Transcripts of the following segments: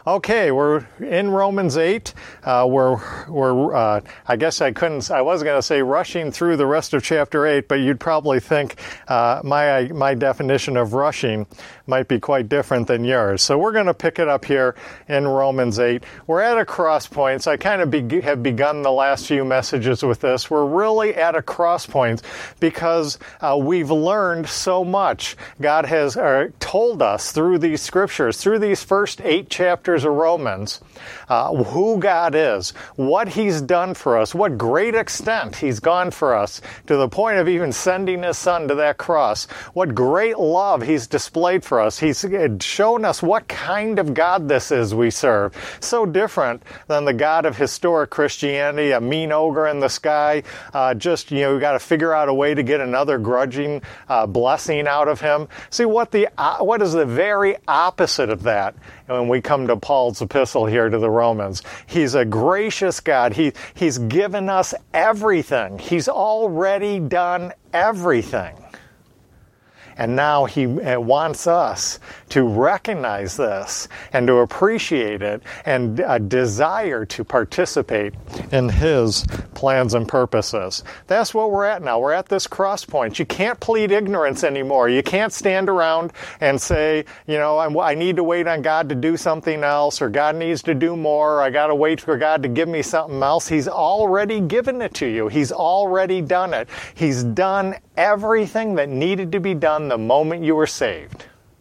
Okay, we're in Romans 8. We're I guess I was going to say rushing through the rest of chapter 8, but you'd probably think my definition of rushing might be quite different than yours. So we're going to pick it up here in Romans 8. We're at a cross point. So I kind of have begun the last few messages with this. We're really at a cross point because we've learned so much. God has told us through these scriptures, through these first 8 chapters of Romans, who God is, what He's done for us, what great extent He's gone for us, to the point of even sending His Son to that cross, what great love He's displayed for us. He's shown us what kind of God this is we serve. So different than the God of historic Christianity, a mean ogre in the sky, we've got to figure out a way to get another grudging blessing out of Him. See, what is the very opposite of that when we come to Paul's epistle here to the Romans? He's a gracious God. He's given us everything. He's already done everything. And now He wants us to recognize this and to appreciate it and desire to participate in His plans and purposes. That's what we're at now. We're at this cross point. You can't plead ignorance anymore. You can't stand around and say, I need to wait on God to do something else, or God needs to do more, or I got to wait for God to give me something else. He's already given it to you. He's already done it. He's done everything that needed to be done the moment you were saved.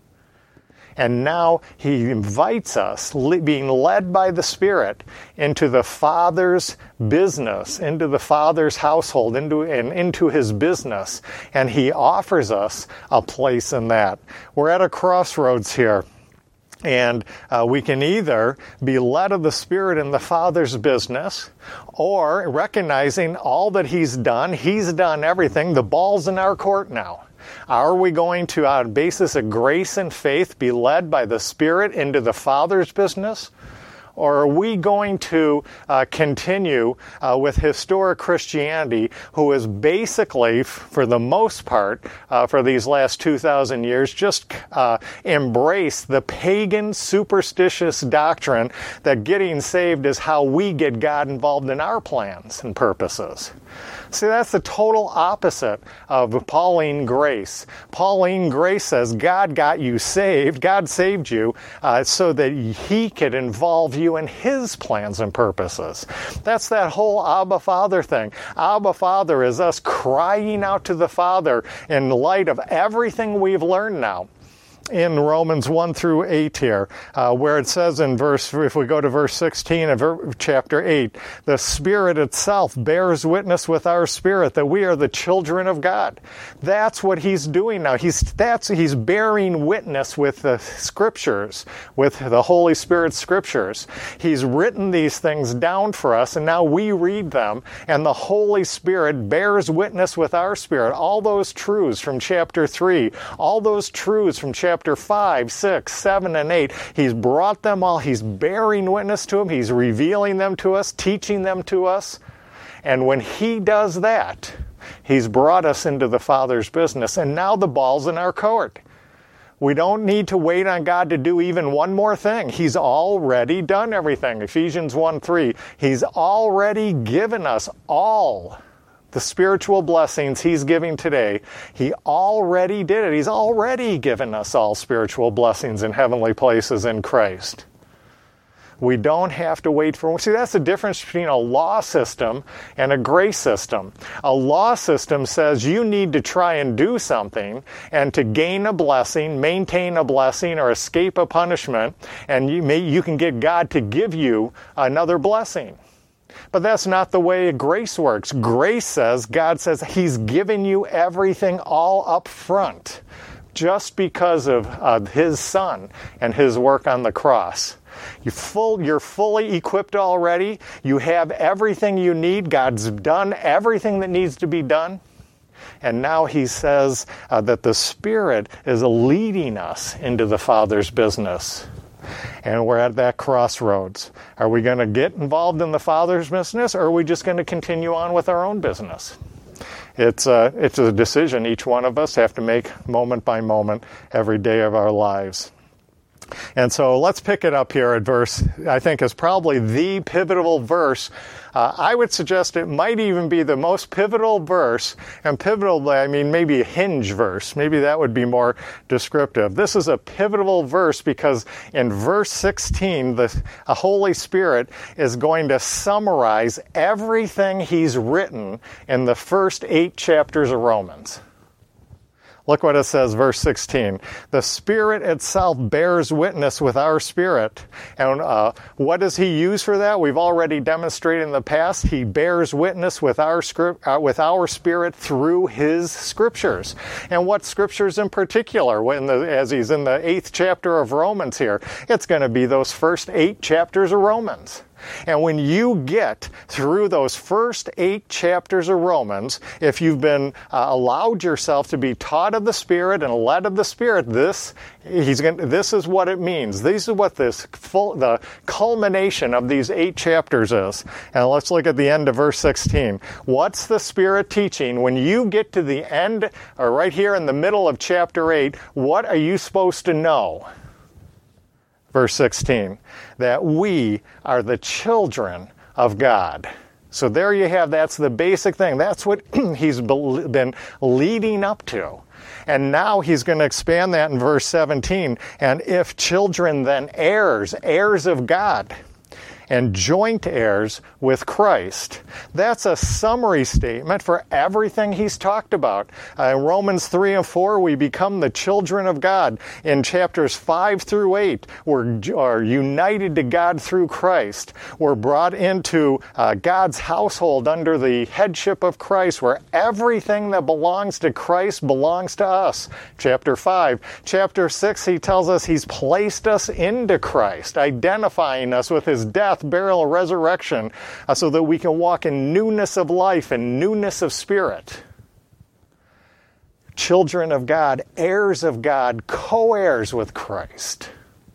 And now He invites us, being led by the Spirit, into the Father's business, into the Father's household, into His business. And He offers us a place in that. We're at a crossroads here. And we can either be led of the Spirit in the Father's business, or recognizing all that He's done everything, the ball's in our court now. Are we going to, on basis of grace and faith, be led by the Spirit into the Father's business? Or are we going to continue with historic Christianity, who is basically, for the most part, for these last 2,000 years, just embraced the pagan, superstitious doctrine that getting saved is how we get God involved in our plans and purposes? See, that's the total opposite of Pauline grace. Pauline grace says God got you saved, God saved you so that He could involve you in His plans and purposes. That's that whole Abba Father thing. Abba Father is us crying out to the Father in light of everything we've learned now. In Romans 1 through 8 here, where it says if we go to verse 16 of chapter 8, the Spirit itself bears witness with our spirit that we are the children of God. That's what He's doing now. He's bearing witness with the Scriptures, with the Holy Spirit's Scriptures. He's written these things down for us, and now we read them, and the Holy Spirit bears witness with our spirit. All those truths from chapter 3, all those truths from chapter 5, 6, 7, and 8. He's brought them all. He's bearing witness to them. He's revealing them to us, teaching them to us. And when He does that, He's brought us into the Father's business. And now the ball's in our court. We don't need to wait on God to do even one more thing. He's already done everything. Ephesians 1:3. He's already given us all the spiritual blessings He's giving today. He already did it. He's already given us all spiritual blessings in heavenly places in Christ. We don't have to wait for... See, that's the difference between a law system and a grace system. A law system says you need to try and do something, and to gain a blessing, maintain a blessing, or escape a punishment, and you can get God to give you another blessing. But that's not the way grace works. Grace says, God says He's given you everything all up front, just because of His Son and His work on the cross. You're fully equipped already. You have everything you need. God's done everything that needs to be done. And now He says that the Spirit is leading us into the Father's business. And we're at that crossroads. Are we going to get involved in the Father's business, or are we just going to continue on with our own business? It's a decision each one of us have to make moment by moment every day of our lives. And so let's pick it up here at verse, I think is probably the pivotal verse. I would suggest it might even be the most pivotal verse, and pivotal, I mean maybe a hinge verse. Maybe that would be more descriptive. This is a pivotal verse because in verse 16, the Holy Spirit is going to summarize everything he's written in the first 8 chapters of Romans. Look what it says, verse 16. The Spirit itself bears witness with our spirit. And what does he use for that? We've already demonstrated in the past. He bears witness with our spirit through his scriptures. And what scriptures in particular? As he's in the 8th chapter of Romans here, it's going to be those first 8 chapters of Romans. And when you get through those first 8 chapters of Romans, if you've been allowed yourself to be taught of the Spirit and led of the Spirit, this is what it means. This is what the culmination of these 8 chapters is. And let's look at the end of verse 16. What's the Spirit teaching? When you get to the end, or right here in the middle of chapter 8, what are you supposed to know? Verse 16, that we are the children of God. So there you have, that's the basic thing. That's what he's been leading up to. And now he's going to expand that in verse 17. And if children, then heirs, heirs of God, and joint heirs with Christ. That's a summary statement for everything he's talked about. In Romans 3 and 4, we become the children of God. In chapters 5 through 8, we're united to God through Christ. We're brought into God's household under the headship of Christ, where everything that belongs to Christ belongs to us. Chapter 5. Chapter 6, he tells us he's placed us into Christ, identifying us with his death, burial, resurrection, so that we can walk in newness of life and newness of spirit. Children of God, heirs of God, co-heirs with Christ.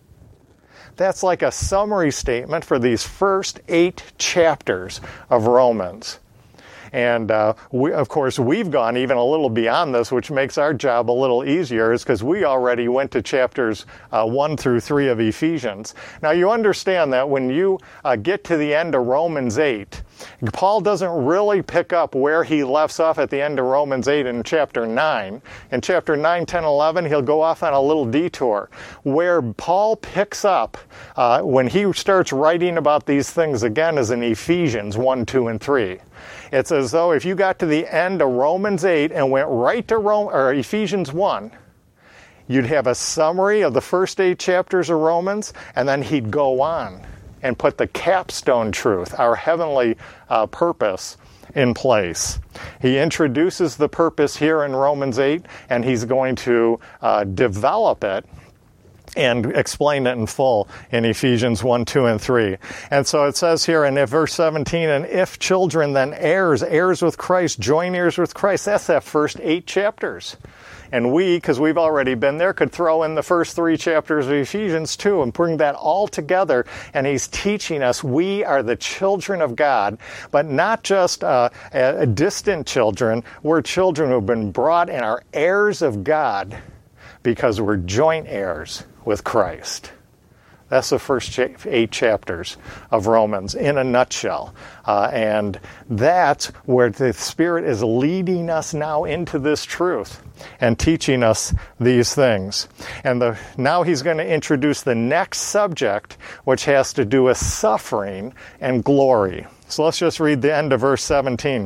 That's like a summary statement for these first 8 chapters of Romans. And of course, we've gone even a little beyond this, which makes our job a little easier, is because we already went to chapters 1 through 3 of Ephesians. Now, you understand that when you get to the end of Romans 8, Paul doesn't really pick up where he left off at the end of Romans 8 in chapter 9. In chapter 9, 10, 11, he'll go off on a little detour. Where Paul picks up when he starts writing about these things again is in Ephesians 1, 2, and 3. It's as though if you got to the end of Romans 8 and went right to Ephesians 1, you'd have a summary of the first 8 chapters of Romans, and then he'd go on and put the capstone truth, our heavenly purpose, in place. He introduces the purpose here in Romans 8, and he's going to develop it and explain it in full in Ephesians 1, 2, and 3. And so it says here in verse 17, and if children, then heirs, heirs with Christ, joint heirs with Christ. That's that first 8 chapters. And we, because we've already been there, could throw in the first 3 chapters of Ephesians too and bring that all together. And he's teaching us we are the children of God, but not just distant children. We're children who have been brought and are heirs of God because we're joint heirs with Christ. That's the first 8 chapters of Romans in a nutshell. And that's where the Spirit is leading us now into this truth and teaching us these things. And now he's going to introduce the next subject, which has to do with suffering and glory. So let's just read the end of verse 17.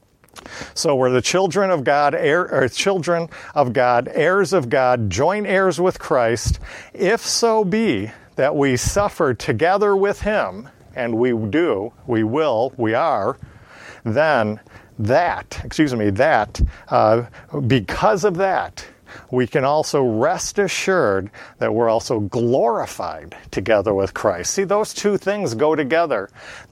So we're the children of God, children of God, heirs of God, joint heirs with Christ, if so be that we suffer together with him, and we are, then because of that, we can also rest assured that we're also glorified together with Christ. See, those two things go together.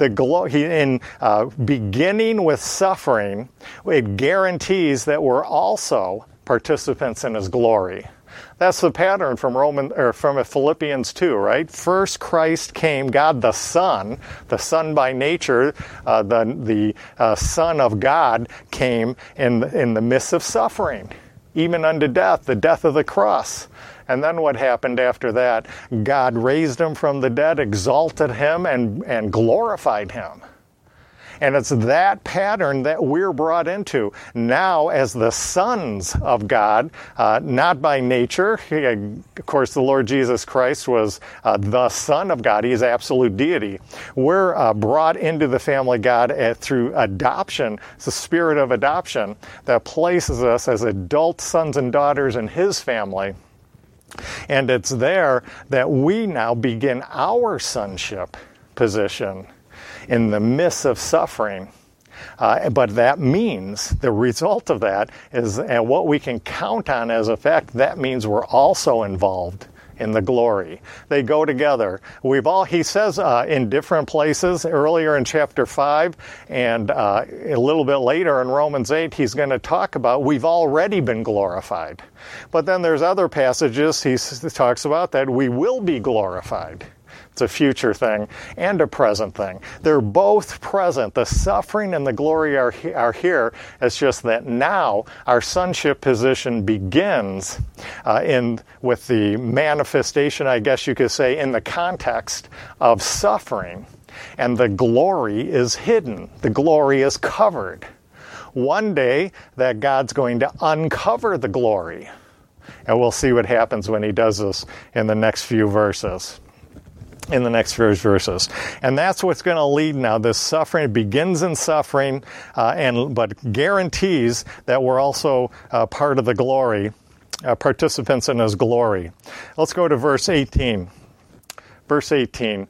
Beginning with suffering, it guarantees that we're also participants in his glory. That's the pattern from Philippians 2, right? First Christ came, God the Son by nature, the Son of God came in the midst of suffering, even unto death, the death of the cross. And then what happened after that? God raised him from the dead, exalted him, and glorified him. And it's that pattern that we're brought into now as the sons of God, not by nature. Of course, the Lord Jesus Christ was the Son of God. He's absolute deity. We're brought into the family of God through adoption. It's the spirit of adoption that places us as adult sons and daughters in His family. And it's there that we now begin our sonship position in the midst of suffering. But that means, the result of that is, and what we can count on as a fact, that means we're also involved in the glory. They go together. He says in different places, earlier in chapter 5, and a little bit later in Romans 8, he's going to talk about we've already been glorified. But then there's other passages he talks about that we will be glorified. It's a future thing and a present thing. They're both present. The suffering and the glory are here. It's just that now our sonship position begins with the manifestation, I guess you could say, in the context of suffering. And the glory is hidden. The glory is covered. One day that God's going to uncover the glory. And we'll see what happens when He does this in the next few verses. And that's what's going to lead now. This suffering begins in suffering, but guarantees that we're also part of the glory, participants in His glory. Let's go to verse 18. Verse 18.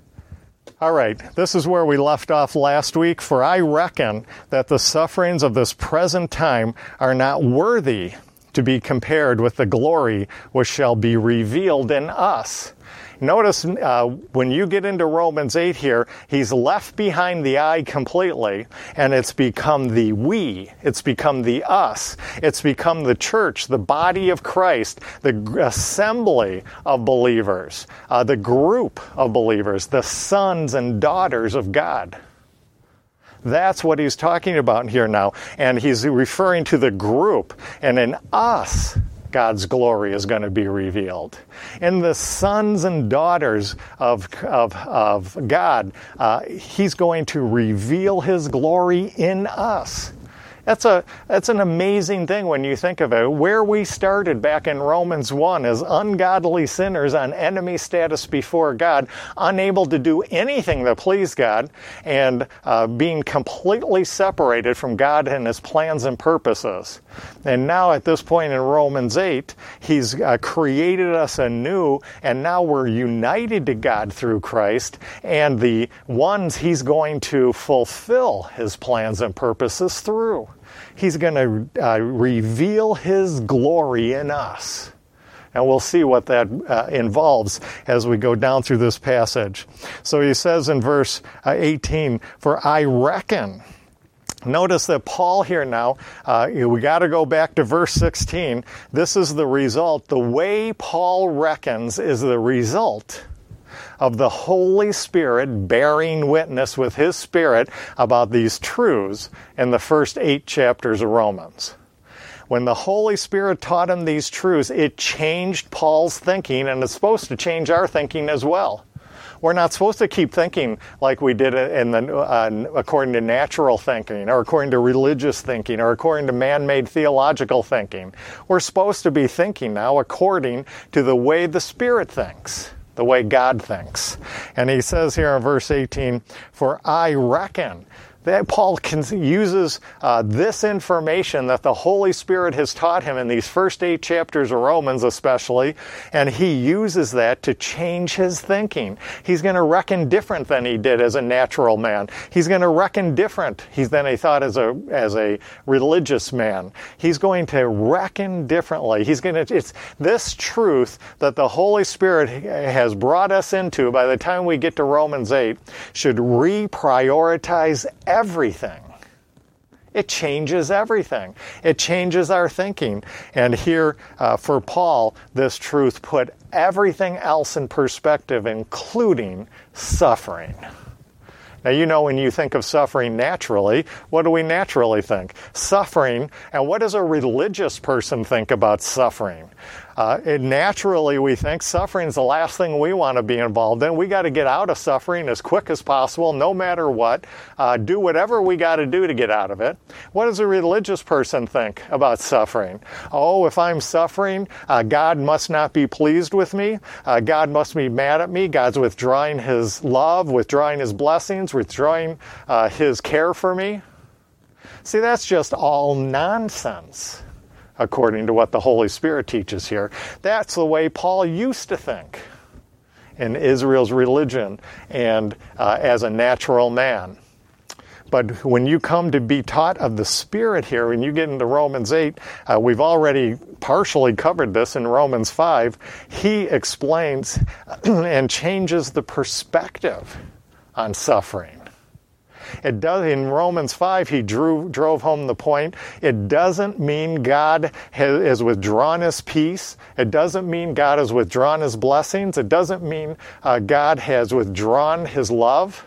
All right, this is where we left off last week. For I reckon that the sufferings of this present time are not worthy to be compared with the glory which shall be revealed in us. Notice when you get into Romans 8 here, he's left behind the I completely, and it's become the we. It's become the us. It's become the church, the body of Christ, the assembly of believers, the group of believers, the sons and daughters of God. That's what he's talking about here now. And he's referring to the group. And in us, God's glory is going to be revealed. In the sons and daughters of God, He's going to reveal His glory in us. That's an amazing thing when you think of it. Where we started back in Romans 1 as ungodly sinners on enemy status before God, unable to do anything that pleased God, and being completely separated from God and His plans and purposes. And now at this point in Romans 8, He's created us anew, and now we're united to God through Christ, and the ones He's going to fulfill His plans and purposes through. He's going to reveal His glory in us. And we'll see what that involves as we go down through this passage. So he says in verse 18, for I reckon. Notice that Paul here now, we got to go back to verse 16. This is the result. The way Paul reckons is the result of the Holy Spirit bearing witness with His Spirit about these truths in the first 8 chapters of Romans. When the Holy Spirit taught him these truths, it changed Paul's thinking, and it's supposed to change our thinking as well. We're not supposed to keep thinking like we did according to natural thinking, or according to religious thinking, or according to man-made theological thinking. We're supposed to be thinking now according to the way the Spirit thinks, the way God thinks. And he says here in verse 18, for I reckon. That Paul uses this information that the Holy Spirit has taught him in these first 8 chapters of Romans especially, and he uses that to change his thinking. He's going to reckon different than he did as a natural man. He's going to reckon different than he thought as a religious man. He's going to reckon differently. It's this truth that the Holy Spirit has brought us into by the time we get to Romans 8 should reprioritize everything. It changes everything. It changes our thinking. And here, for Paul, this truth put everything else in perspective, including suffering. Now, when you think of suffering naturally, what do we naturally think? Suffering. And what does a religious person think about suffering? Naturally, we think suffering is the last thing we want to be involved in. We got to get out of suffering as quick as possible, no matter what. Do whatever we got to do to get out of it. What does a religious person think about suffering? Oh, if I'm suffering, God must not be pleased with me. God must be mad at me. God's withdrawing his love, withdrawing his blessings, withdrawing his care for me. See, that's just all nonsense, according to what the Holy Spirit teaches here. That's the way Paul used to think in Israel's religion and as a natural man. But when you come to be taught of the Spirit here, when you get into Romans 8, we've already partially covered this in Romans 5, he explains and changes the perspective on suffering. It does, in Romans 5, he drove home the point. It doesn't mean God has withdrawn his peace. It doesn't mean God has withdrawn his blessings. It doesn't mean God has withdrawn his love.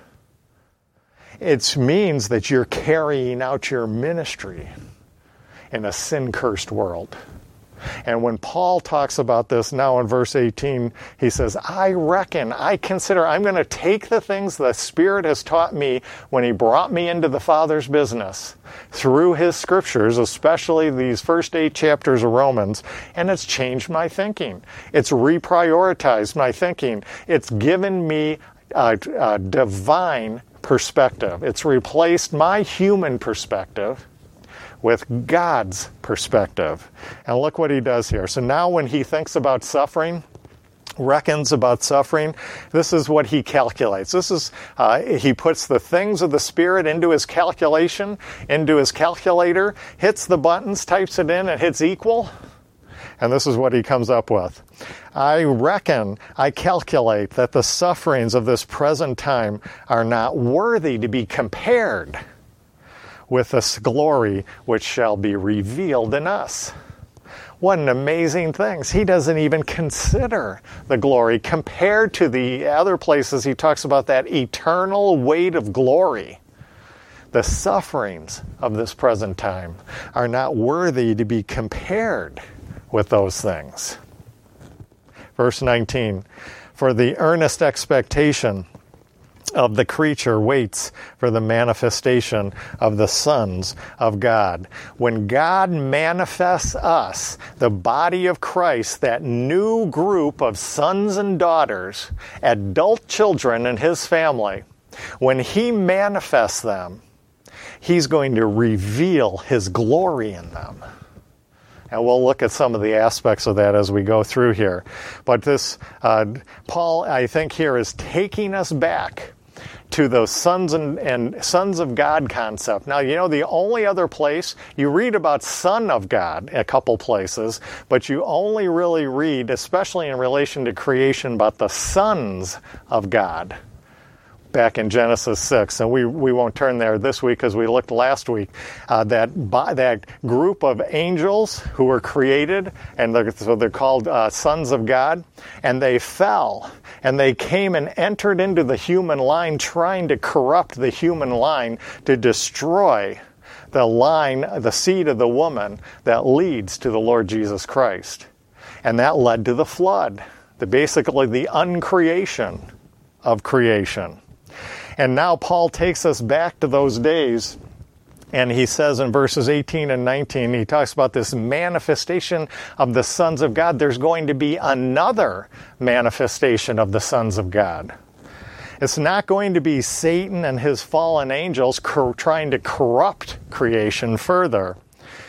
It means that you're carrying out your ministry in a sin-cursed world. And when Paul talks about this now in verse 18, he says, I consider I'm going to take the things the Spirit has taught me when he brought me into the Father's business through his scriptures, especially these first 8 chapters of Romans, and it's changed my thinking. It's reprioritized my thinking. It's given me a divine perspective. It's replaced my human perspective with God's perspective. And look what he does here. So now when he thinks about suffering, reckons about suffering, this is what he calculates. This is, he puts the things of the Spirit into his calculation, into his calculator, hits the buttons, types it in, and hits equal. And this is what he comes up with. I calculate that the sufferings of this present time are not worthy to be compared with the glory which shall be revealed in us. What an amazing thing. He doesn't even consider the glory compared to the other places he talks about that eternal weight of glory. The sufferings of this present time are not worthy to be compared with those things. Verse 19, for the earnest expectation of the creature waits for the manifestation of the sons of God. When God manifests us, the body of Christ, that new group of sons and daughters, adult children in his family, when he manifests them, he's going to reveal his glory in them. And we'll look at some of the aspects of that as we go through here. But this, Paul, I think here is taking us back to those sons and sons of God concept. Now, you know, the only other place, you read about son of God a couple places, but you only really read, especially in relation to creation, about the sons of God back in Genesis 6. And we won't turn there this week because we looked last week. That group of angels who were created, and so they're called sons of God, and they fell. And they came and entered into the human line, trying to corrupt the human line to destroy the line, the seed of the woman that leads to the Lord Jesus Christ. And that led to the flood, basically the uncreation of creation. And now Paul takes us back to those days, and he says in verses 18 and 19, he talks about this manifestation of the sons of God. There's going to be another manifestation of the sons of God. It's not going to be Satan and his fallen angels trying to corrupt creation further.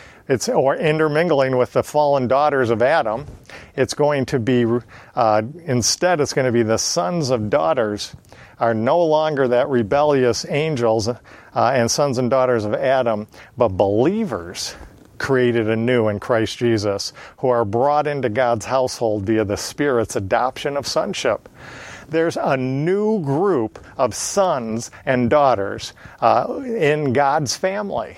Or intermingling with the fallen daughters of Adam. It's going to be, instead, it's going to be the sons of daughters are no longer that rebellious angels and sons and daughters of Adam, but believers created anew in Christ Jesus, who are brought into God's household via the Spirit's adoption of sonship. There's a new group of sons and daughters in God's family.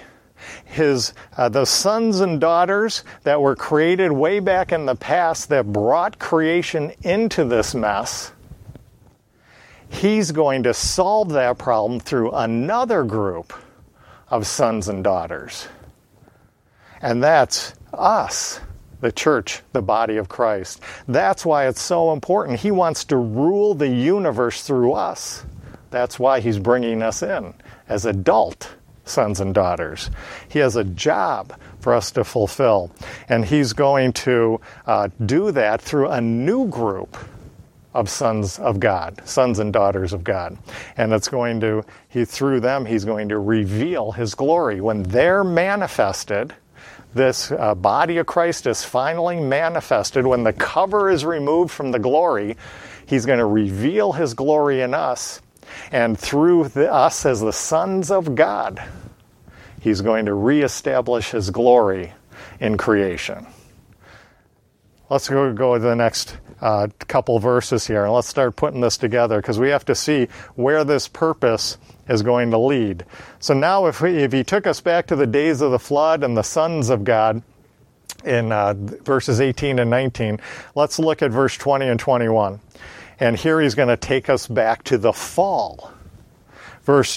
The sons and daughters that were created way back in the past that brought creation into this mess, he's going to solve that problem through another group of sons and daughters. And that's us. the church, the body of Christ. That's why it's so important. He wants to rule the universe through us. That's why he's bringing us in as adult sons and daughters. He has a job for us to fulfill, and he's going to do that through a new group of sons of God, sons and daughters of God. And it's going to, through them, he's going to reveal his glory. When they're manifested, this body of Christ is finally manifested. When the cover is removed from the glory, he's going to reveal his glory in us. And through us as the sons of God, he's going to reestablish his glory in creation. Let's go to the next couple verses here, and let's start putting this together, because we have to see where this purpose is going to lead. So now if he took us back to the days of the flood and the sons of God in verses 18 and 19, let's look at verse 20 and 21. And here he's going to take us back to the fall. Verse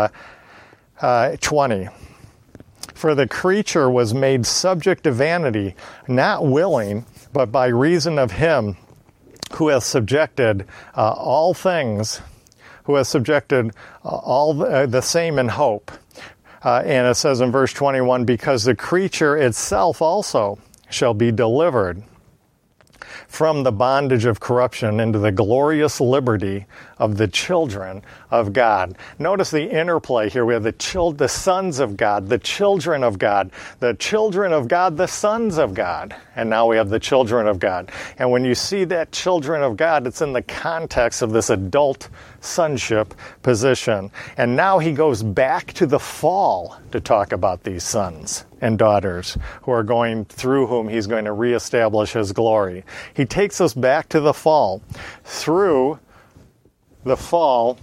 20. For the creature was made subject to vanity, not willing, but by reason of him who hath subjected all things, who has subjected all the same in hope. And it says in verse 21, because the creature itself also shall be delivered from the bondage of corruption into the glorious liberty of the children of God. Notice the interplay here. We have the sons of God, the children of God, the children of God, the sons of God. And now we have the children of God. And when you see that children of God, it's in the context of this adult sonship position. And now he goes back to the fall to talk about these sons and daughters who are going through whom he's going to reestablish his glory. He takes us back to the fall. Through the fall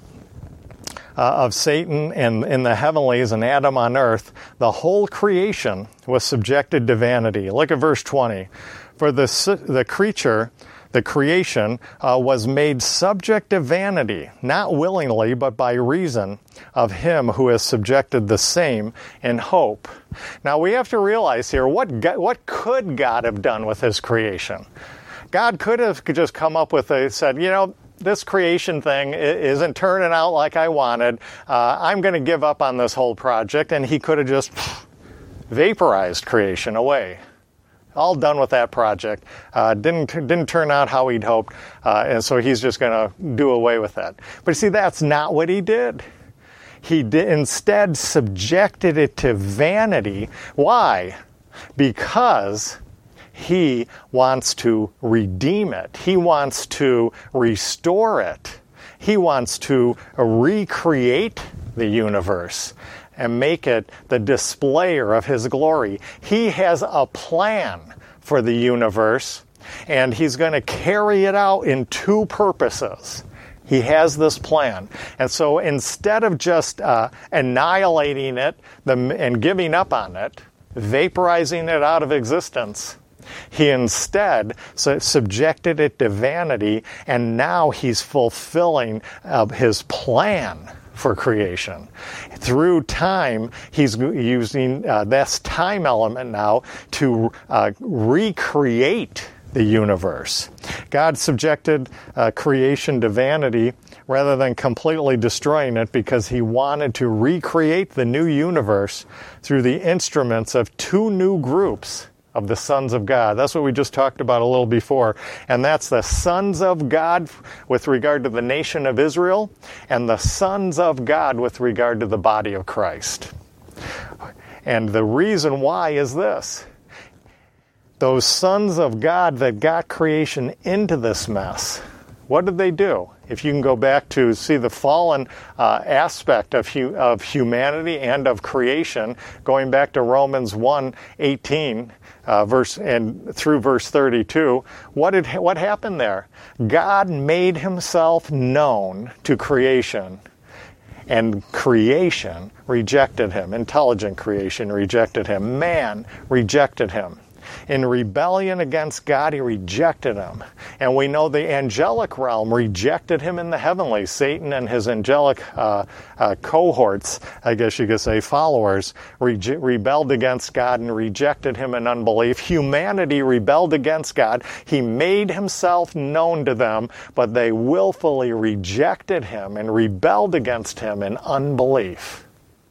of Satan and in the heavenlies and Adam on earth, the whole creation was subjected to vanity. Look at verse 20. For the creature, the creation, was made subject to vanity, not willingly, but by reason of him who has subjected the same in hope. Now we have to realize here, what could God have done with his creation? God could have just come up with said, this creation thing isn't turning out like I wanted. I'm going to give up on this whole project. And he could have just vaporized creation away. All done with that project. Didn't turn out how he'd hoped. And so he's just going to do away with that. But you see, that's not what he did. He instead subjected it to vanity. Why? Because he wants to redeem it. He wants to restore it. He wants to recreate the universe and make it the displayer of his glory. He has a plan for the universe, and he's going to carry it out in two purposes. He has this plan. And so instead of just annihilating it and giving up on it, vaporizing it out of existence, he instead subjected it to vanity, and now he's fulfilling his plan for creation. Through time, he's using this time element now to recreate the universe. God subjected creation to vanity rather than completely destroying it, because he wanted to recreate the new universe through the instruments of two new groups of the sons of God. That's what we just talked about a little before. And that's the sons of God with regard to the nation of Israel, and the sons of God with regard to the body of Christ. And the reason why is this. Those sons of God that got creation into this mess, what did they do? If you can go back to see the fallen aspect of humanity and of creation, going back to Romans 1:18, and through verse 32, what happened there? God made himself known to creation, and creation rejected him. Intelligent creation rejected him. Man rejected him. In rebellion against God, he rejected him. And we know the angelic realm rejected him in the heavenlies. Satan and his angelic cohorts, I guess you could say followers, rebelled against God and rejected him in unbelief. Humanity rebelled against God. He made himself known to them, but they willfully rejected him and rebelled against him in unbelief.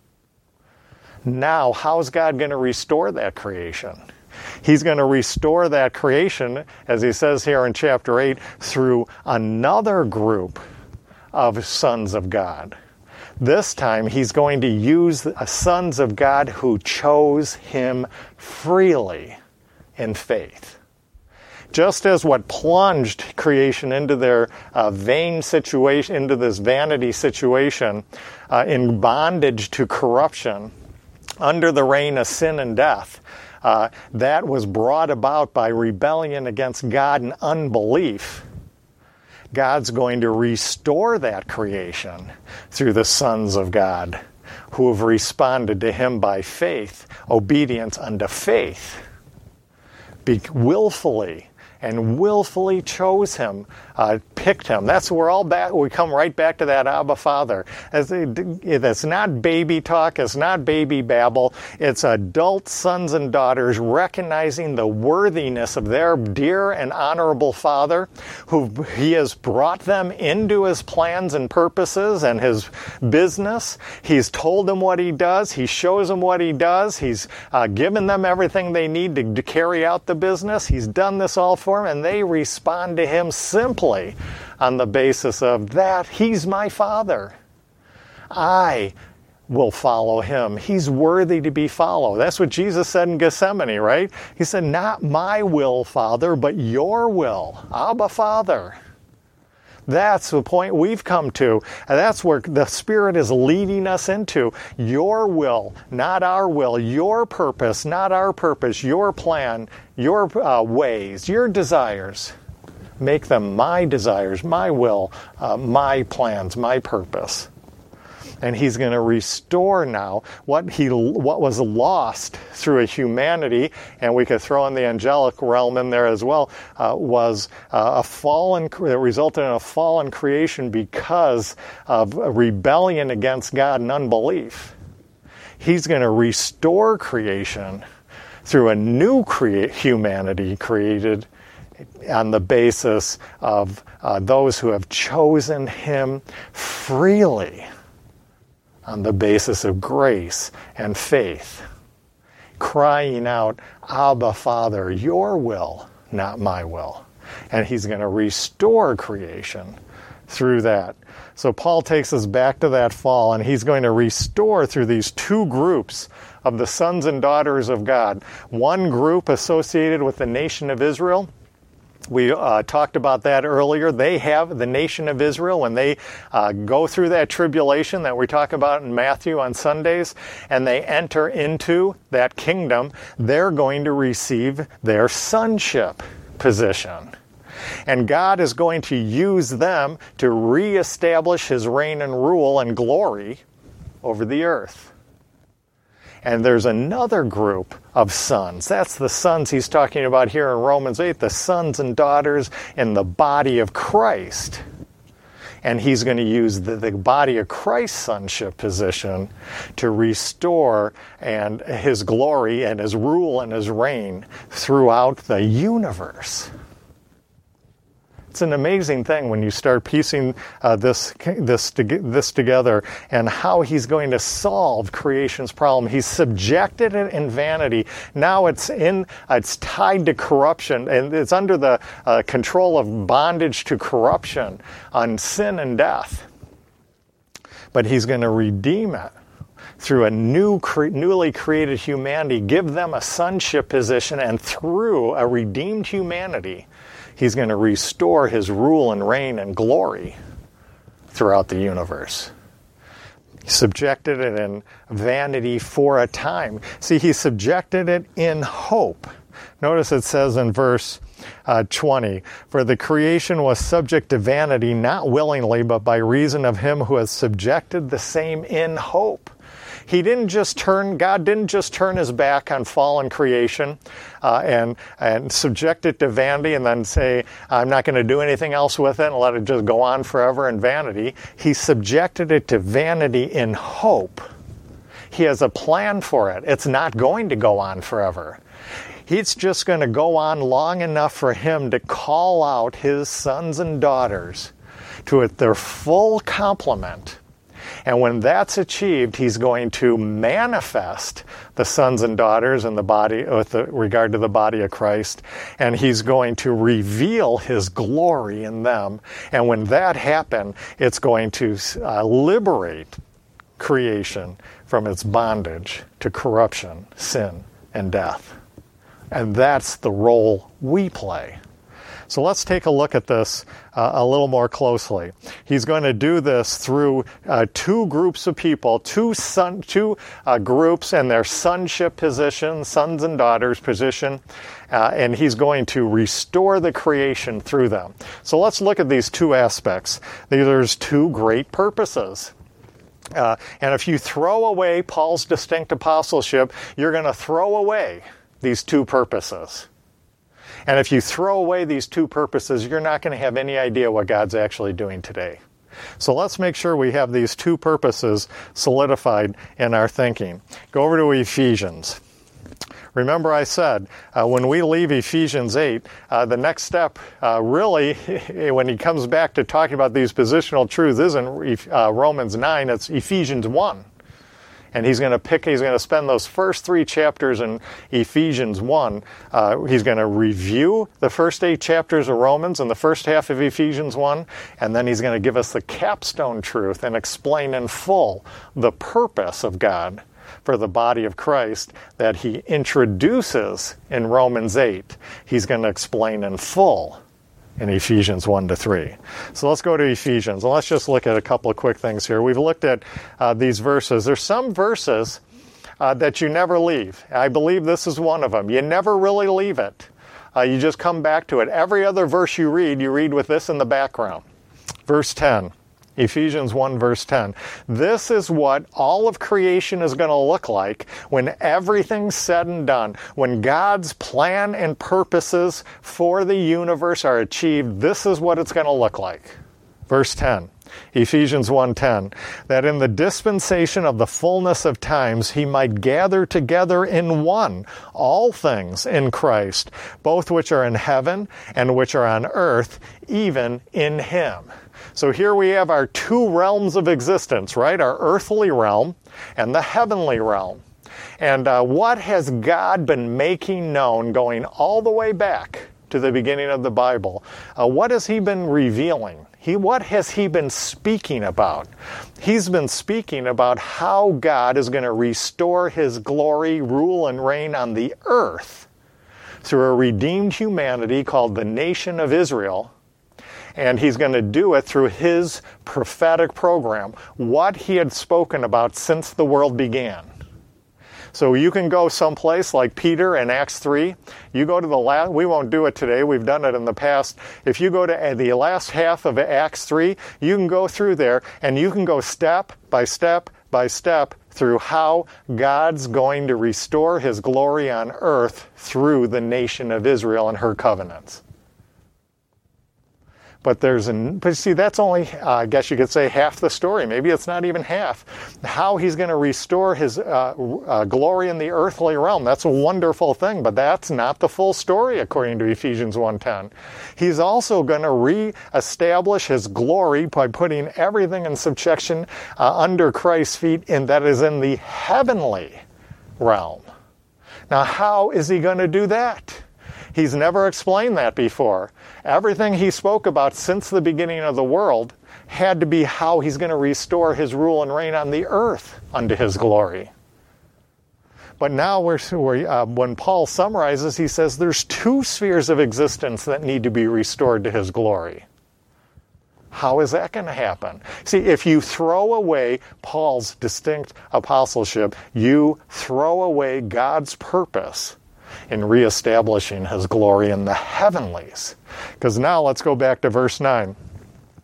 Now, how's God going to restore that creation? He's going to restore that creation, as he says here in chapter 8, through another group of sons of God. This time, he's going to use the sons of God who chose him freely in faith. Just as what plunged creation into their vain situation, into this vanity situation, in bondage to corruption, under the reign of sin and death, that was brought about by rebellion against God and unbelief. God's going to restore that creation through the sons of God who have responded to him by faith, obedience unto faith, willfully chose him, picked him. That's where all back. We come right back to that Abba Father. That's not baby talk. It's not baby babble. It's adult sons and daughters recognizing the worthiness of their dear and honorable Father, who he has brought them into his plans and purposes and his business. He's told them what he does. He shows them what he does. He's given them everything they need to carry out the business. He's done this all for them, and they respond to him simply on the basis of that. He's my Father. I will follow him. He's worthy to be followed. That's what Jesus said in Gethsemane, right? He said, not my will, Father, but your will. Abba, Father. That's the point we've come to. And that's where the Spirit is leading us into. Your will, not our will. Your purpose, not our purpose. Your plan, your ways, your desires. Make them my desires, my will, my plans, my purpose. And he's going to restore now what was lost through a humanity, and we could throw in the angelic realm in there as well, was that resulted in a fallen creation because of rebellion against God and unbelief. He's going to restore creation through a new humanity created on the basis of those who have chosen him freely, on the basis of grace and faith, crying out, Abba, Father, your will, not my will. And he's going to restore creation through that. So Paul takes us back to that fall, and he's going to restore through these two groups of the sons and daughters of God. One group associated with the nation of Israel. We talked about that earlier. They have the nation of Israel when they go through that tribulation that we talk about in Matthew on Sundays, and they enter into that kingdom. They're going to receive their sonship position. And God is going to use them to reestablish his reign and rule and glory over the earth. And there's another group of sons. That's the sons he's talking about here in Romans 8, the sons and daughters in the body of Christ. And he's going to use the body of Christ's sonship position to restore and his glory and his rule and his reign throughout the universe. It's an amazing thing when you start piecing this together, and how he's going to solve creation's problem. He's subjected it in vanity. Now it's tied to corruption, and it's under the control of bondage to corruption on sin and death. But he's going to redeem it through a newly created humanity, give them a sonship position, and through a redeemed humanity, he's going to restore his rule and reign and glory throughout the universe. He subjected it in vanity for a time. See, he subjected it in hope. Notice it says in verse 20, for the creation was subject to vanity, not willingly, but by reason of him who has subjected the same in hope. God didn't just turn his back on fallen creation and subject it to vanity and then say, I'm not going to do anything else with it and let it just go on forever in vanity. He subjected it to vanity in hope. He has a plan for it. It's not going to go on forever. It's just going to go on long enough for him to call out his sons and daughters to their full complement. And when that's achieved, he's going to manifest the sons and daughters in the body with regard to the body of Christ, and he's going to reveal his glory in them. And when that happens, it's going to liberate creation from its bondage to corruption, sin, and death. And that's the role we play. So let's take a look at this a little more closely. He's going to do this through two groups of people, two groups and their sonship position, sons and daughters position, and he's going to restore the creation through them. So let's look at these two aspects. There's two great purposes. And if you throw away Paul's distinct apostleship, you're going to throw away these two purposes. And if you throw away these two purposes, you're not going to have any idea what God's actually doing today. So let's make sure we have these two purposes solidified in our thinking. Go over to Ephesians. Remember I said, when we leave Ephesians 8, the next step really, when he comes back to talking about these positional truths, isn't Romans 9, it's Ephesians 1. And he's going to spend those first 3 chapters in Ephesians 1. He's going to review the first 8 chapters of Romans and the first half of Ephesians 1. And then he's going to give us the capstone truth and explain in full the purpose of God for the body of Christ that he introduces in Romans 8. He's going to explain in full in Ephesians 1-3. So let's go to Ephesians, and let's just look at a couple of quick things here. We've looked at these verses. There's some verses that you never leave. I believe this is one of them. You never really leave it. You just come back to it. Every other verse you read with this in the background. Verse 10. Ephesians 1 verse 10. This is what all of creation is going to look like when everything's said and done. When God's plan and purposes for the universe are achieved, this is what it's going to look like. Verse 10. Ephesians 1:10, that in the dispensation of the fullness of times he might gather together in one all things in Christ, both which are in heaven and which are on earth, even in him. So here we have our two realms of existence, right? Our earthly realm and the heavenly realm. And what has God been making known going all the way back to the beginning of the Bible? What has he been revealing? What has he been speaking about? He's been speaking about how God is going to restore his glory, rule, and reign on the earth through a redeemed humanity called the nation of Israel. And he's going to do it through his prophetic program, what he had spoken about since the world began. So you can go someplace like Peter in Acts 3. You go to the last, we won't do it today, we've done it in the past. If you go to the last half of Acts 3, you can go through there and you can go step by step by step through how God's going to restore his glory on earth through the nation of Israel and her covenants. But see, that's only, I guess you could say, half the story. Maybe it's not even half. How he's going to restore his glory in the earthly realm. That's a wonderful thing, but that's not the full story according to Ephesians 1:10. He's also going to reestablish his glory by putting everything in subjection under Christ's feet, and that is in the heavenly realm. Now, how is he going to do that? He's never explained that before. Everything he spoke about since the beginning of the world had to be how he's going to restore his rule and reign on the earth unto his glory. But now when Paul summarizes, he says there's two spheres of existence that need to be restored to his glory. How is that going to happen? See, if you throw away Paul's distinct apostleship, you throw away God's purpose in reestablishing his glory in the heavenlies. Because now let's go back to verse 9.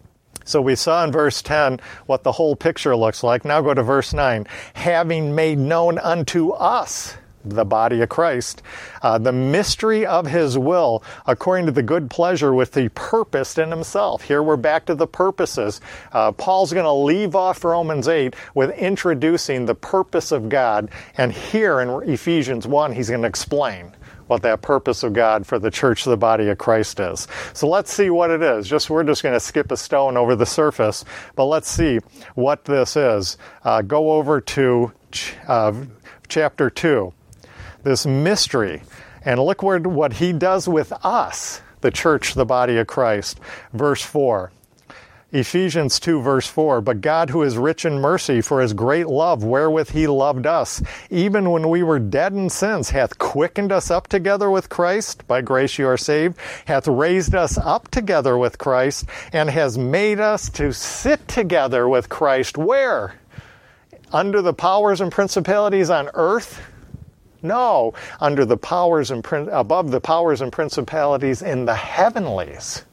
So we saw in verse 10 what the whole picture looks like. Now go to verse 9. Having made known unto us, the body of Christ, the mystery of his will, according to the good pleasure with he purposed in himself. Here we're back to the purposes. Paul's going to leave off Romans 8 with introducing the purpose of God. And here in Ephesians 1, he's going to explain what that purpose of God for the church, the body of Christ is. So let's see what it is. We're just going to skip a stone over the surface, but let's see what this is. Go over to chapter 2, this mystery, and look what he does with us, the church, the body of Christ. Verse 4. Ephesians 2, verse 4, but God, who is rich in mercy, for his great love wherewith he loved us, even when we were dead in sins, hath quickened us up together with Christ. By grace you are saved. Hath raised us up together with Christ, and has made us to sit together with Christ. Where? Under the powers and principalities on earth? No, under the powers and above the powers and principalities in the heavenlies.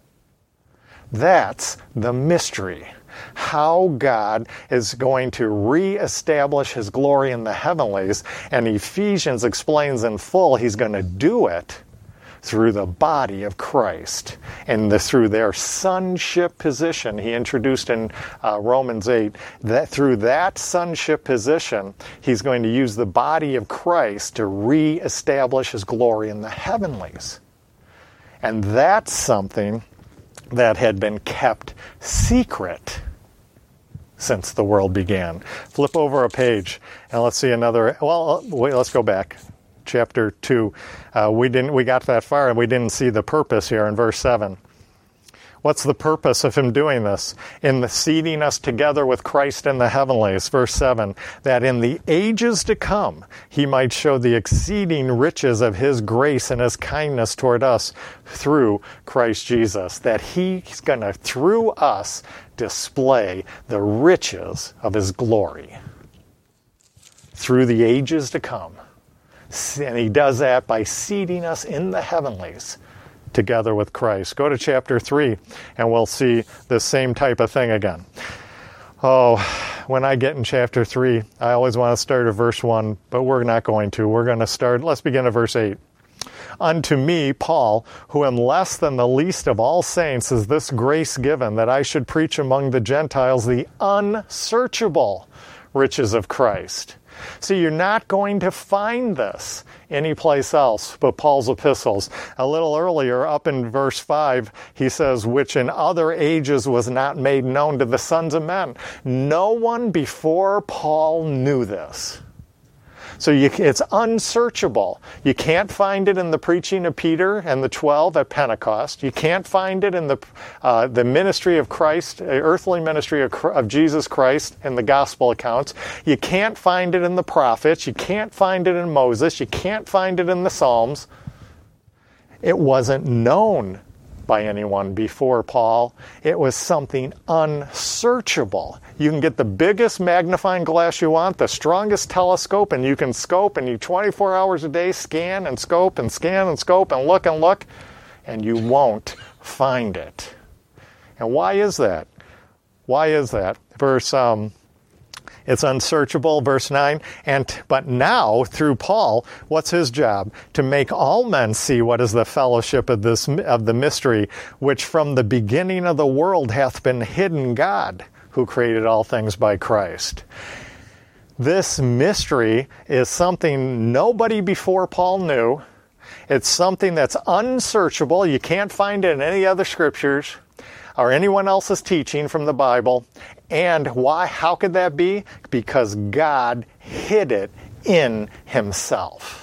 That's the mystery. How God is going to reestablish his glory in the heavenlies, and Ephesians explains in full he's going to do it through the body of Christ and through their sonship position. He introduced in Romans 8 that through that sonship position, he's going to use the body of Christ to reestablish his glory in the heavenlies. And that's something that had been kept secret since the world began. Flip over a page and let's see another. Well, wait, let's go back. Chapter 2. We got that far and we didn't see the purpose here in verse 7. What's the purpose of him doing this? In the seating us together with Christ in the heavenlies, verse 7, that in the ages to come he might show the exceeding riches of his grace and his kindness toward us through Christ Jesus. That he's going to, through us, display the riches of his glory through the ages to come. And he does that by seating us in the heavenlies together with Christ. Go to chapter 3 and we'll see the same type of thing again. Oh, when I get in chapter 3, I always want to start at verse 1, but we're not going to. We're going to start, let's begin at verse 8. Unto me, Paul, who am less than the least of all saints, is this grace given, that I should preach among the Gentiles the unsearchable riches of Christ. See, you're not going to find this anyplace else but Paul's epistles. A little earlier, up in verse 5, he says, which in other ages was not made known to the sons of men. No one before Paul knew this. So it's unsearchable. You can't find it in the preaching of Peter and the 12 at Pentecost. You can't find it in the ministry of Christ, earthly ministry of Jesus Christ in the gospel accounts. You can't find it in the prophets. You can't find it in Moses. You can't find it in the Psalms. It wasn't known by anyone before Paul. It was something unsearchable. You can get the biggest magnifying glass you want, the strongest telescope, and you can scope, and you 24 hours a day scan and scope and scan and scope and look, and you won't find it. And why is that? Why is that? It's unsearchable, verse 9. But now, through Paul, what's his job? To make all men see what is the fellowship of the mystery, which from the beginning of the world hath been hidden God, who created all things by Christ. This mystery is something nobody before Paul knew. It's something that's unsearchable. You can't find it in any other scriptures or anyone else's teaching from the Bible. And why? How could that be? Because God hid it in himself.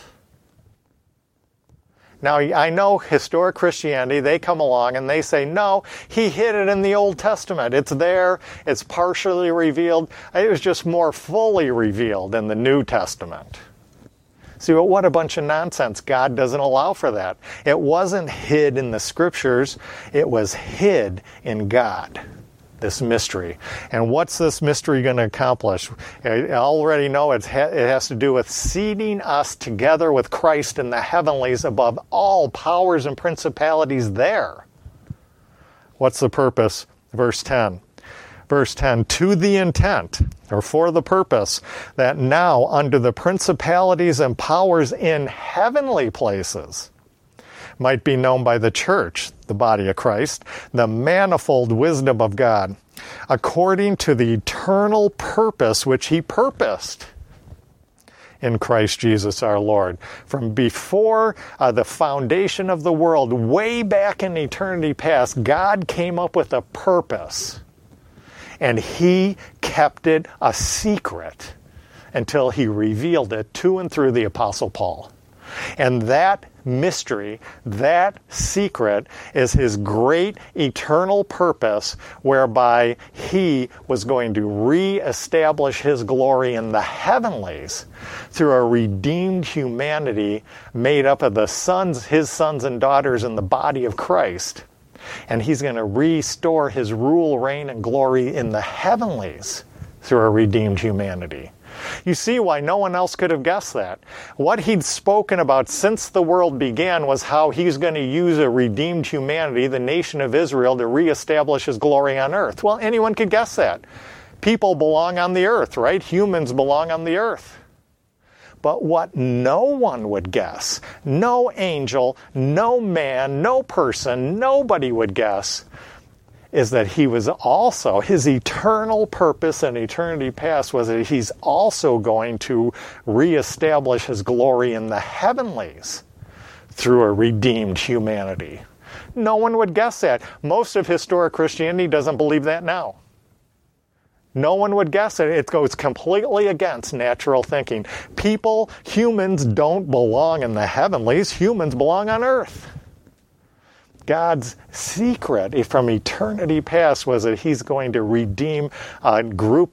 Now, I know historic Christianity, they come along and they say, no, he hid it in the Old Testament. It's there, it's partially revealed. It was just more fully revealed in the New Testament. See, but what a bunch of nonsense. God doesn't allow for that. It wasn't hid in the Scriptures. It was hid in God, this mystery. And what's this mystery going to accomplish? I already know it has to do with seating us together with Christ in the heavenlies above all powers and principalities there. What's the purpose? Verse 10. Verse 10, to the intent, or for the purpose, that now under the principalities and powers in heavenly places might be known by the church, the body of Christ, the manifold wisdom of God, according to the eternal purpose which he purposed in Christ Jesus our Lord. From before the foundation of the world, way back in eternity past, God came up with a purpose. And he kept it a secret until he revealed it to and through the Apostle Paul. And that mystery, that secret, is his great eternal purpose, whereby he was going to reestablish his glory in the heavenlies through a redeemed humanity made up of his sons and daughters in the body of Christ. And he's going to restore his rule, reign, and glory in the heavenlies through a redeemed humanity. You see why no one else could have guessed that. What he'd spoken about since the world began was how he's going to use a redeemed humanity, the nation of Israel, to reestablish his glory on earth. Well, anyone could guess that. People belong on the earth, right? Humans belong on the earth. But what no one would guess, no angel, no man, no person, nobody would guess, is that he was also, his eternal purpose in eternity past was that he's also going to reestablish his glory in the heavenlies through a redeemed humanity. No one would guess that. Most of historic Christianity doesn't believe that now. No one would guess it. It goes completely against natural thinking. People, humans, don't belong in the heavenlies. Humans belong on earth. God's secret from eternity past was that he's going to redeem a group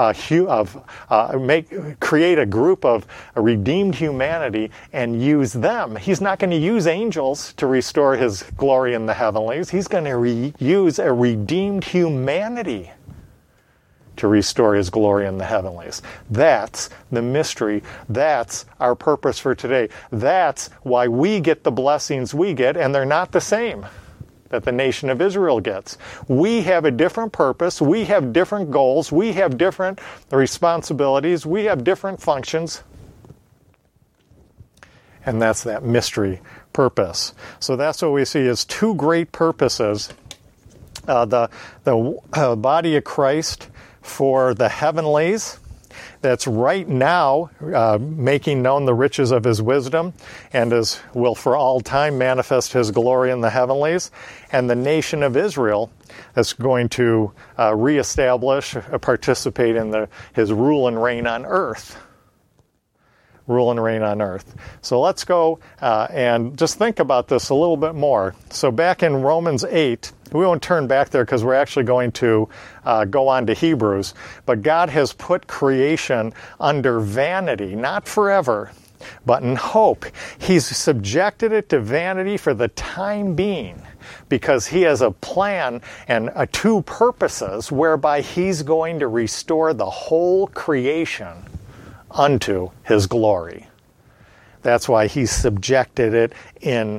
create a group of redeemed humanity and use them. He's not going to use angels to restore his glory in the heavenlies. He's going to use a redeemed humanity to restore his glory in the heavenlies. That's the mystery. That's our purpose for today. That's why we get the blessings we get, and they're not the same that the nation of Israel gets. We have a different purpose. We have different goals. We have different responsibilities. We have different functions. And that's that mystery purpose. So that's what we see as two great purposes. The body of Christ for the heavenlies, that's right now making known the riches of his wisdom, and will for all time manifest his glory in the heavenlies, and the nation of Israel that's going to reestablish, participate in his rule and reign on earth. Rule and reign on earth. So let's go and just think about this a little bit more. So back in Romans 8, we won't turn back there because we're actually going to go on to Hebrews. But God has put creation under vanity, not forever, but in hope. He's subjected it to vanity for the time being because he has a plan and two purposes whereby he's going to restore the whole creation unto his glory. That's why he subjected it in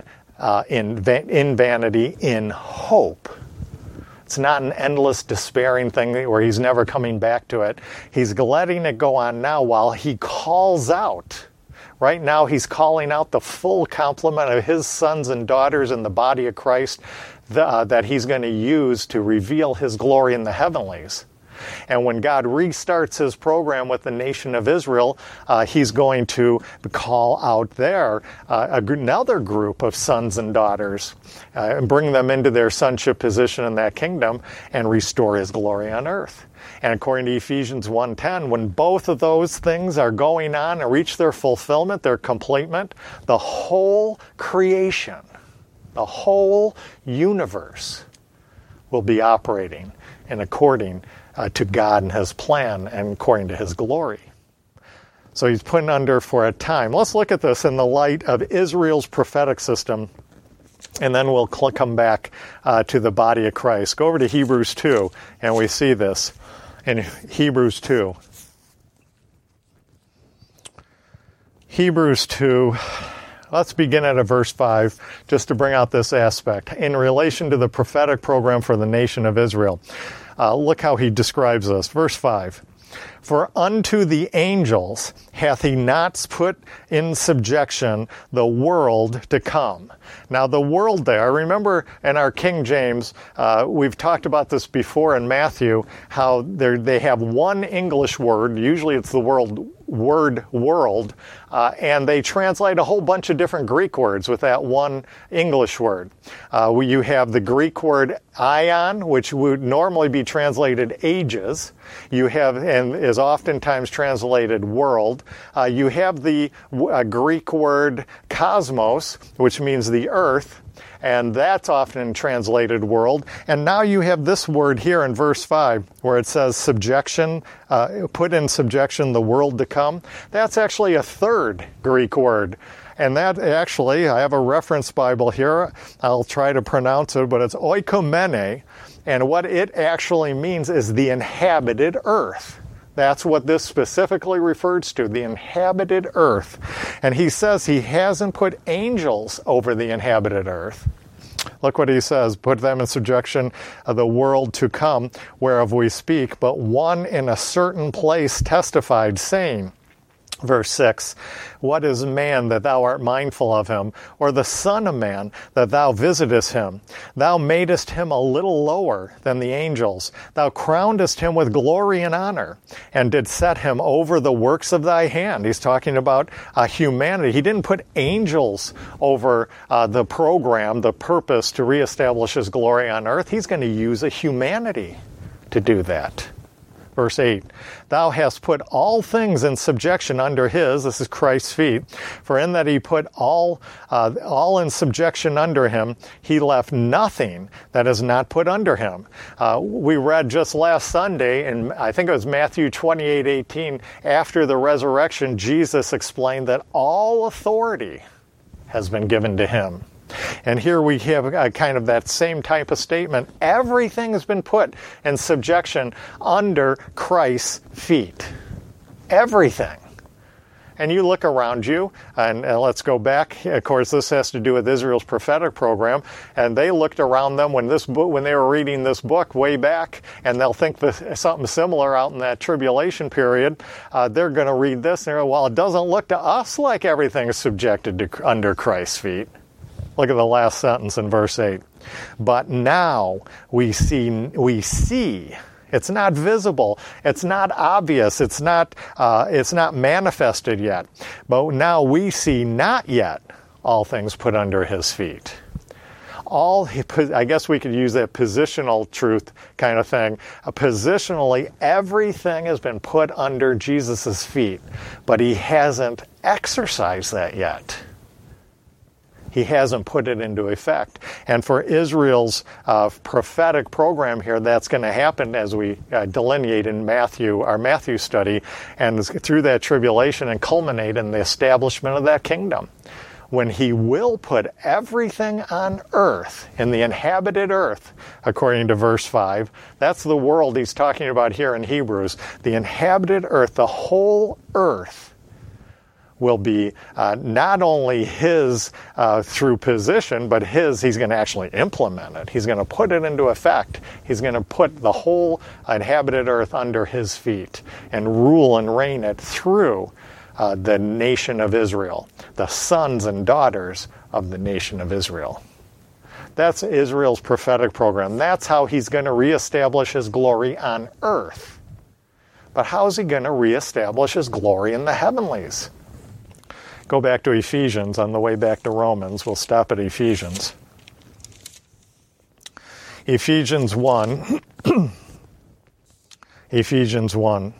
vanity, in hope. It's not an endless despairing thing where he's never coming back to it. He's letting it go on now while he calls out. Right now he's calling out the full complement of his sons and daughters in the body of Christ that he's going to use to reveal his glory in the heavenlies. And when God restarts his program with the nation of Israel, he's going to call out there another group of sons and daughters and bring them into their sonship position in that kingdom and restore his glory on earth. And according to Ephesians 1:10, when both of those things are going on and reach their fulfillment, their completement, the whole creation, the whole universe will be operating and according to God and his plan and according to his glory. So he's put under for a time. Let's look at this in the light of Israel's prophetic system, and then we'll come back to the body of Christ. Go over to Hebrews 2, and we see this in Hebrews 2. Hebrews 2, Let's begin at verse 5 just to bring out this aspect in relation to the prophetic program for the nation of Israel. Look how he describes this. Verse 5. For unto the angels hath he not put in subjection the world to come. Now the world there, remember in our King James, we've talked about this before in Matthew, how they have one English word, usually it's the word world, and they translate a whole bunch of different Greek words with that one English word. You have the Greek word aion, which would normally be translated ages. You have, and is oftentimes translated world. You have the Greek word cosmos, which means the earth, and that's often translated world. And now you have this word here in verse 5 where it says subjection, put in subjection the world to come. That's actually a third Greek word. And that actually, I have a reference Bible here. I'll try to pronounce it, but it's oikomene. And what it actually means is the inhabited earth. That's what this specifically refers to, the inhabited earth. And he says he hasn't put angels over the inhabited earth. Look what he says, put them in subjection of the world to come, whereof we speak, but one in a certain place testified, saying, Verse 6, what is man that thou art mindful of him, or the son of man that thou visitest him? Thou madest him a little lower than the angels. Thou crownedest him with glory and honor, and did set him over the works of thy hand. He's talking about humanity. He didn't put angels over the program, the purpose to reestablish his glory on earth. He's going to use a humanity to do that. Verse 8, thou hast put all things in subjection under his, this is Christ's feet, for in that he put all in subjection under him, he left nothing that is not put under him. We read just last Sunday, in I think it was Matthew 28:18, after the resurrection, Jesus explained that all authority has been given to him. And here we have kind of that same type of statement. Everything has been put in subjection under Christ's feet. Everything. And you look around you, and let's go back. Of course, this has to do with Israel's prophetic program. And they looked around them when they were reading this book way back, and they'll think something similar out in that tribulation period. They're going to read this, and they're, well, it doesn't look to us like everything is subjected to under Christ's feet. Look at the last sentence in verse 8. But now we see. It's not visible. It's not obvious. It's not manifested yet. But now we see not yet all things put under his feet. I guess we could use that positional truth kind of thing. Positionally, everything has been put under Jesus' feet, but he hasn't exercised that yet. He hasn't put it into effect. And for Israel's prophetic program here, that's going to happen as we delineate in our Matthew study, and through that tribulation and culminate in the establishment of that kingdom. When he will put everything on earth, in the inhabited earth, according to verse 5, that's the world he's talking about here in Hebrews, the inhabited earth, the whole earth, will be not only his through position, but he's going to actually implement it. He's going to put it into effect. He's going to put the whole inhabited earth under his feet and rule and reign it through the nation of Israel, the sons and daughters of the nation of Israel. That's Israel's prophetic program. That's how he's going to reestablish his glory on earth. But how is he going to reestablish his glory in the heavenlies? Go back to Ephesians on the way back to Romans. We'll stop at Ephesians. Ephesians 1. Ephesians 1.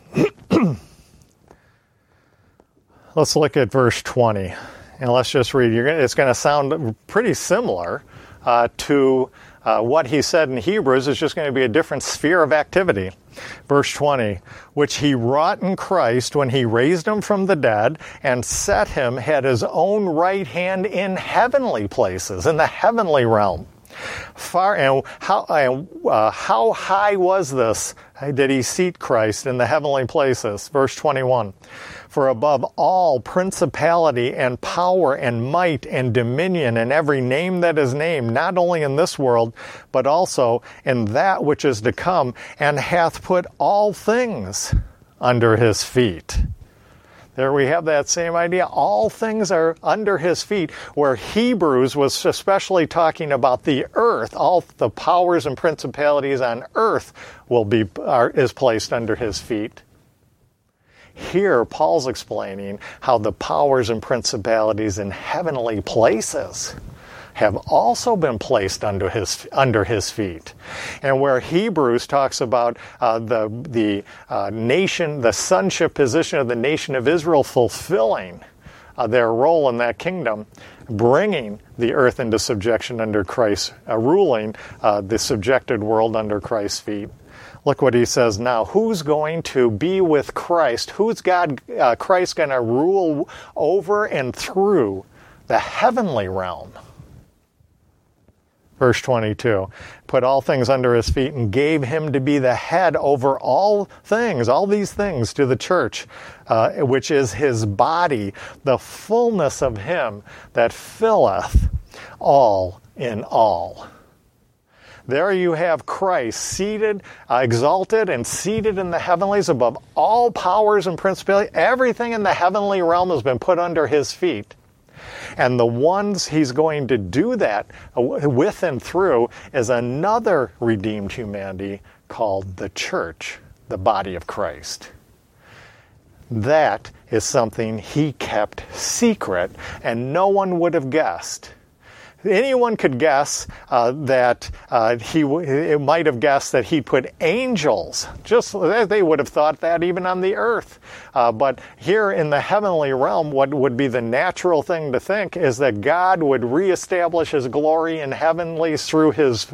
Let's look at verse 20. And let's just read. It's going to sound pretty similar to what he said in Hebrews. It's just going to be a different sphere of activity. Verse 20, which he wrought in Christ when he raised him from the dead and set him at his own right hand in heavenly places, in the heavenly realm, How high was this? Did he seat Christ in the heavenly places? Verse 21. For above all principality and power and might and dominion and every name that is named, not only in this world, but also in that which is to come, and hath put all things under his feet. There we have that same idea. All things are under his feet, where Hebrews was especially talking about the earth. All the powers and principalities on earth is placed under his feet. Here, Paul's explaining how the powers and principalities in heavenly places have also been placed under his feet. And where Hebrews talks about the nation, the sonship position of the nation of Israel fulfilling their role in that kingdom, bringing the earth into subjection under Christ, ruling the subjected world under Christ's feet. Look what he says now. Who's going to be with Christ? Who's Christ going to rule over and through the heavenly realm? Verse 22, put all things under his feet and gave him to be the head over all these things to the church, which is his body, the fullness of him that filleth all in all. There you have Christ seated, exalted, and seated in the heavenlies above all powers and principalities. Everything in the heavenly realm has been put under his feet. And the ones he's going to do that with and through is another redeemed humanity called the church, the body of Christ. That is something he kept secret, and no one would have guessed. Anyone could guess that he might have guessed that he put angels, just they would have thought that even on the earth. But here in the heavenly realm, what would be the natural thing to think is that God would reestablish his glory in heavenlies through his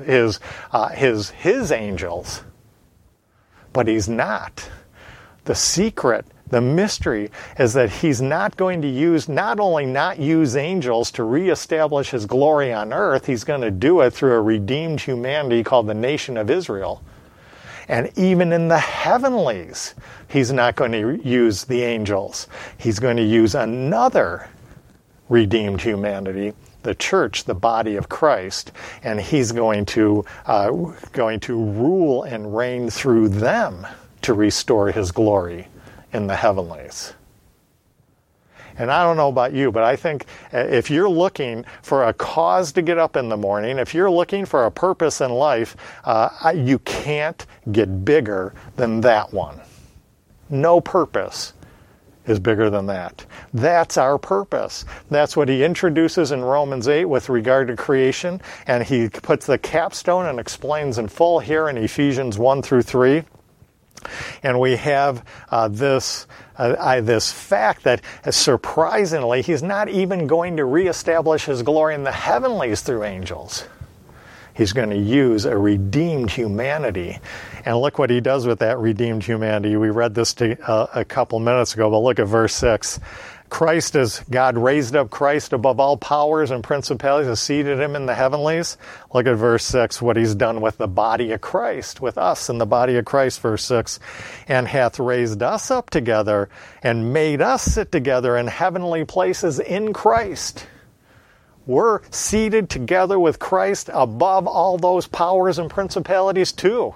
angels. But he's not. The secret, the mystery is that he's not going to not only use angels to reestablish his glory on earth, he's going to do it through a redeemed humanity called the nation of Israel. And even in the heavenlies, he's not going to use the angels. He's going to use another redeemed humanity, the church, the body of Christ, and he's going to rule and reign through them to restore his glory in the heavenlies. And I don't know about you, but I think if you're looking for a cause to get up in the morning, if you're looking for a purpose in life, you can't get bigger than that one. No purpose is bigger than that. That's our purpose. That's what he introduces in Romans 8 with regard to creation, and he puts the capstone and explains in full here in Ephesians 1 through 3. And we have this fact that, surprisingly, he's not even going to reestablish his glory in the heavenlies through angels. He's going to use a redeemed humanity. And look what he does with that redeemed humanity. We read this a couple minutes ago, but look at verse 6. God raised up Christ above all powers and principalities and seated him in the heavenlies. Look at verse 6, what he's done with the body of Christ, with us in the body of Christ, verse 6. And hath raised us up together and made us sit together in heavenly places in Christ. We're seated together with Christ above all those powers and principalities too.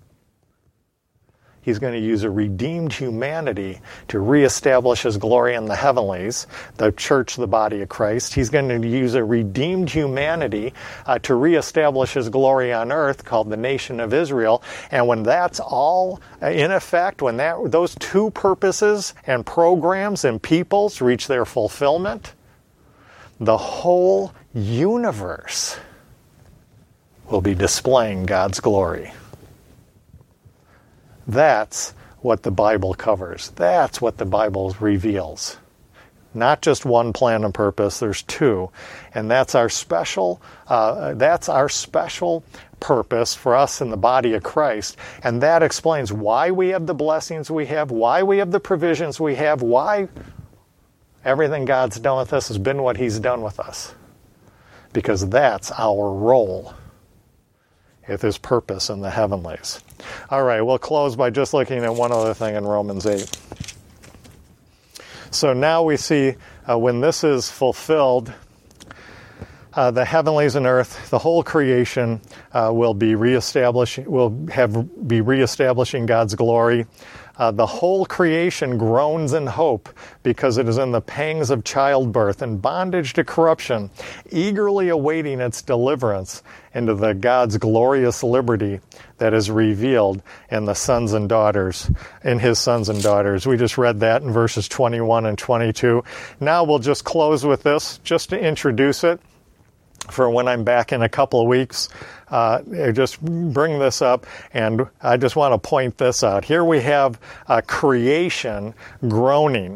He's going to use a redeemed humanity to reestablish his glory in the heavenlies, the church, the body of Christ. He's going to use a redeemed humanity to reestablish his glory on earth, called the nation of Israel. And when that's all in effect, when those two purposes and programs and peoples reach their fulfillment, the whole universe will be displaying God's glory. That's what the Bible covers. That's what the Bible reveals. Not just one plan and purpose, there's two. And that's our special purpose for us in the body of Christ. And that explains why we have the blessings we have, why we have the provisions we have, why everything God's done with us has been what he's done with us. Because that's our role with his purpose in the heavenlies. All right, we'll close by just looking at one other thing in Romans 8. So now we see when this is fulfilled, the heavenlies and earth, the whole creation will be reestablishing God's glory. The whole creation groans in hope because it is in the pangs of childbirth and bondage to corruption, eagerly awaiting its deliverance into the God's glorious liberty that is revealed in the sons and daughters, in his sons and daughters. We just read that in verses 21 and 22. Now we'll just close with this, just to introduce it for when I'm back in a couple of weeks. Just bring this up, and I just want to point this out. Here we have creation groaning,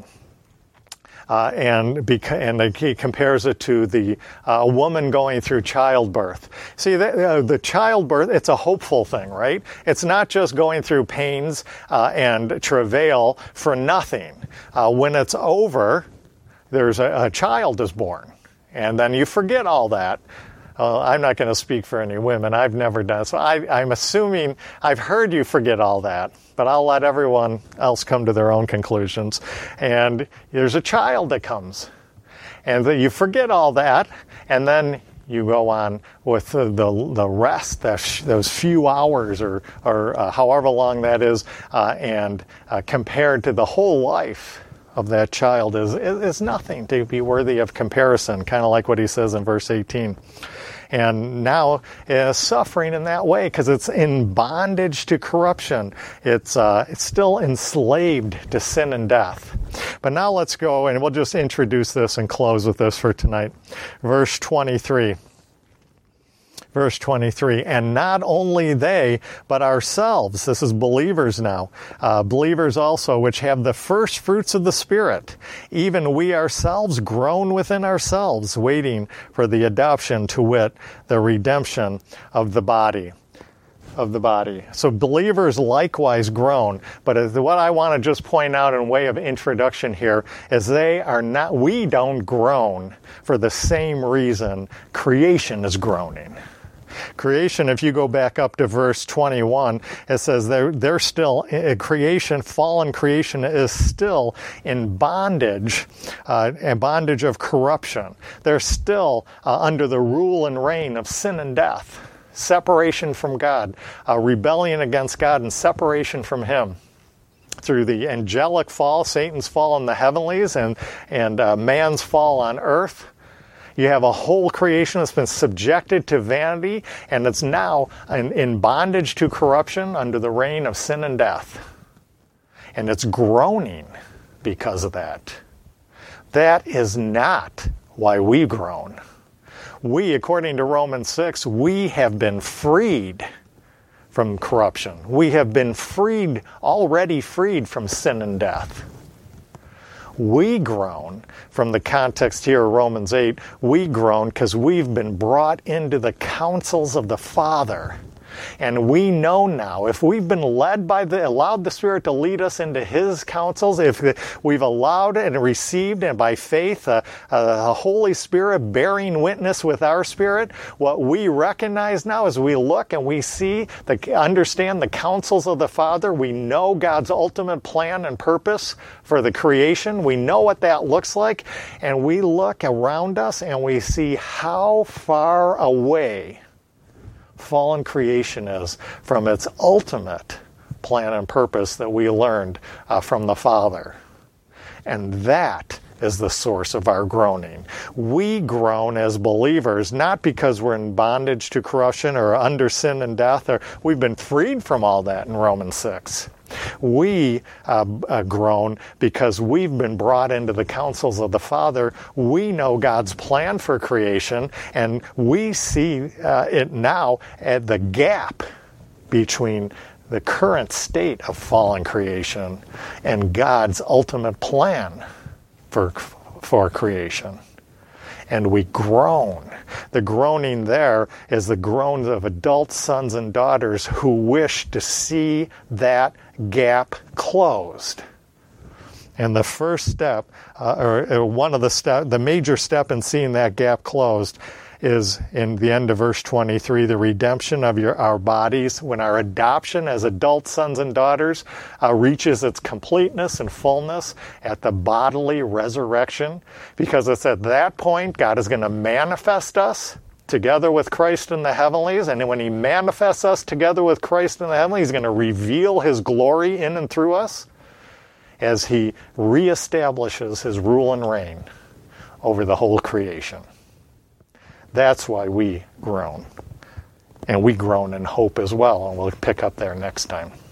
and he compares it to the woman going through childbirth. See, the childbirth, it's a hopeful thing, right? It's not just going through pains and travail for nothing. When it's over, there's a child is born. And then you forget all that. I'm not going to speak for any women. I've never done it. So I'm assuming I've heard you forget all that. But I'll let everyone else come to their own conclusions. And there's a child that comes. And you forget all that. And then you go on with the rest, those few hours or however long that is, and compared to the whole life of that child is nothing to be worthy of comparison, kind of like what he says in verse 18. And now is suffering in that way because it's in bondage to corruption. It's still enslaved to sin and death. But now let's go, and we'll just introduce this and close with this for tonight. Verse 23. Verse 23, and not only they, but ourselves, this is believers now, believers also, which have the first fruits of the Spirit, even we ourselves groan within ourselves, waiting for the adoption, to wit, the redemption of the body. So believers likewise groan, but what I want to just point out in way of introduction here is we don't groan for the same reason creation is groaning. Creation, if you go back up to verse 21, it says they're still, fallen creation is still in bondage, and bondage of corruption. They're still under the rule and reign of sin and death, separation from God, rebellion against God and separation from Him. Through the angelic fall, Satan's fall in the heavenlies, and man's fall on earth. You have a whole creation that's been subjected to vanity, and it's now in bondage to corruption under the reign of sin and death. And it's groaning because of that. That is not why we groan. We, according to Romans 6, we have been freed from corruption. We have been already freed from sin and death. We groan, from the context here of Romans 8, we groan because we've been brought into the counsels of the Father. And we know now, if we've been allowed the Spirit to lead us into His counsels, if we've allowed and received, and by faith, the Holy Spirit bearing witness with our spirit, what we recognize now as we look and we see, understand the counsels of the Father, we know God's ultimate plan and purpose for the creation. We know what that looks like, and we look around us and we see how far away fallen creation is from its ultimate plan and purpose that we learned from the Father. And that is the source of our groaning. We groan as believers, not because we're in bondage to corruption or under sin and death, or we've been freed from all that in Romans 6. We groan because we've been brought into the counsels of the Father. We know God's plan for creation, and we see it now at the gap between the current state of fallen creation and God's ultimate plan for creation. And we groan. The groaning there is the groans of adult sons and daughters who wish to see that gap closed. And the first step, or one of the major step in seeing that gap closed, is in the end of verse 23, the redemption of our bodies, when our adoption as adult sons and daughters reaches its completeness and fullness at the bodily resurrection, because it's at that point God is going to manifest us together with Christ in the heavenlies, and when he manifests us together with Christ in the heavenlies, he's going to reveal his glory in and through us as he reestablishes his rule and reign over the whole creation. That's why we groan. And we groan in hope as well, and we'll pick up there next time.